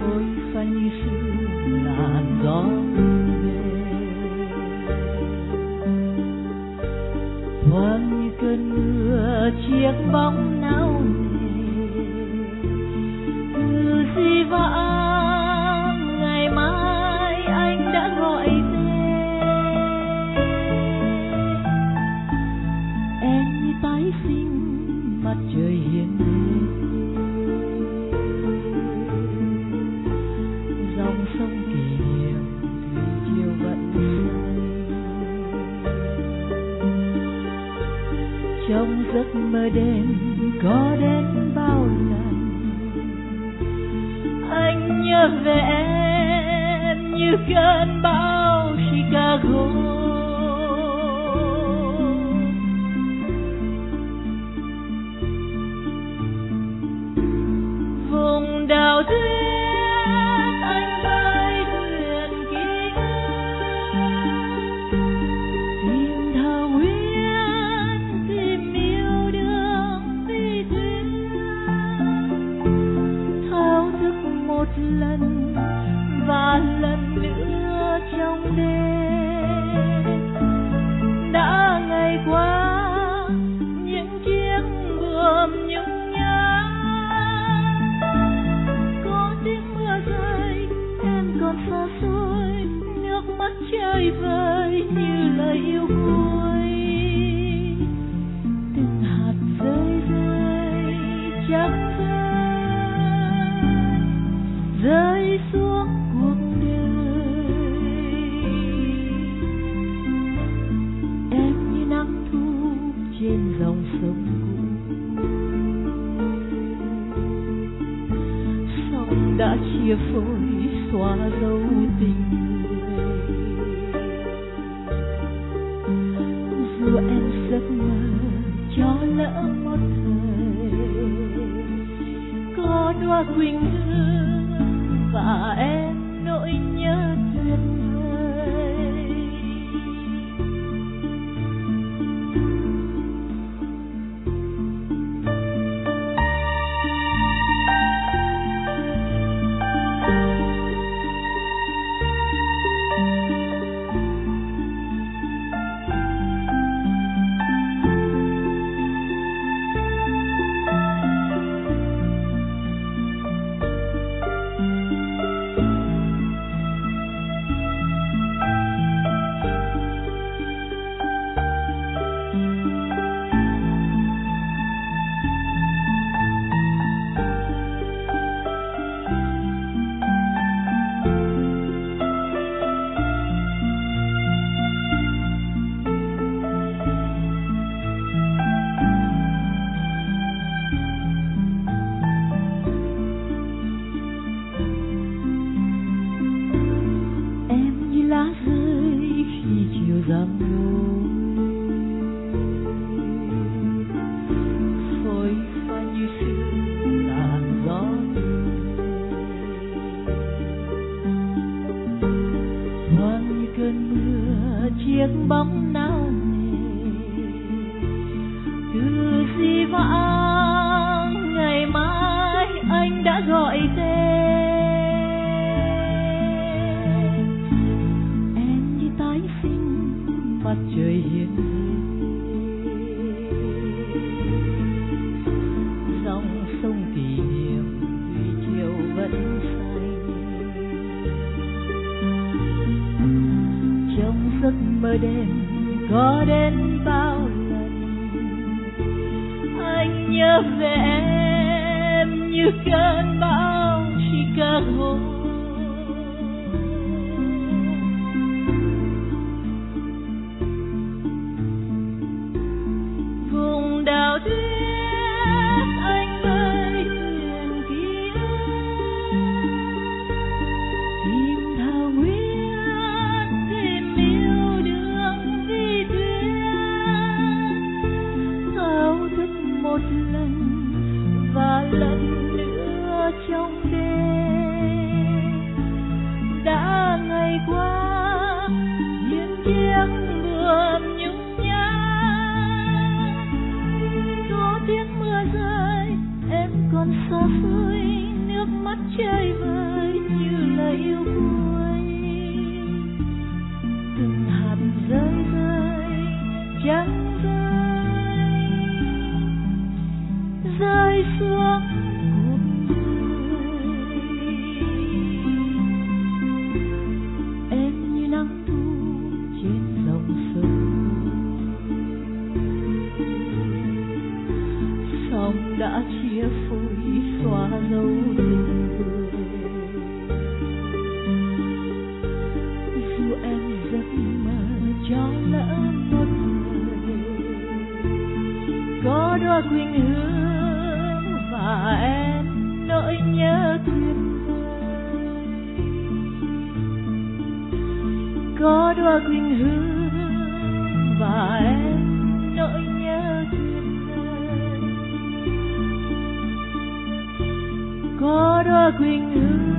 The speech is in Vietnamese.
phôi pha như sương làn gió về, thoáng như cơn mưa chiếc bóng nao nề, từ di vãng ngày mai anh đã gọi tên em như tái sinh mặt trời hiền dòng sông kỷ niệm thủy triều vẫn say. Trong giấc mơ đêm có đến bao lần anh nhớ về em như cơn bão Chicago. Vùng đảo tuyết anh bay thuyền ký ức, tìm thảo nguyên tìm yêu đương vì tuyết, thao thức một lần và lần nữa trong đêm. Đã ngày qua những chiếc buồm nhung nhớ, có tiếng mưa rơi em còn xa xôi, nước mắt chơi vơi như lời yêu cuối. Từng hạt rơi rơi trắng rơi xuống cuộc đời. Em như nắng thu trên dòng sông cũ, sông đã chia phôi xóa dấu tình người. Dù em giấc mơ cho lỡ một thời, có đóa quỳnh hương và em nỗi nhớ tuyệt vời. Chiếc bóng nao nề từ di vãng ngày mai anh đã gọi tên em như tái sinh mặt trời hiền dòng sông kỷ niệm thủy triều vẫn say. Trong giấc mơ đêm có đến bao lần anh nhớ về em như cơn bão Chicago. Vùng đảo tuyết anh bơi thuyền ký ức, tìm thảo nguyên tìm yêu đương vì tuyết, thao thức một lần và lần nữa trong đêm. lời yêu cuối. Từng hạt rơi rơi chẳng rơi xuống cuộc đời. Em như nắng thu trên dòng sông, sóng đã chia phôi xóa dấu tình người. Dù em giấc mơ cho lỡ một người, có đóa quỳnh hương và em nỗi nhớ tuyệt vời. Có đóa quỳnh hương và em nỗi nhớ tuyệt vời. Có đóa quỳnh hương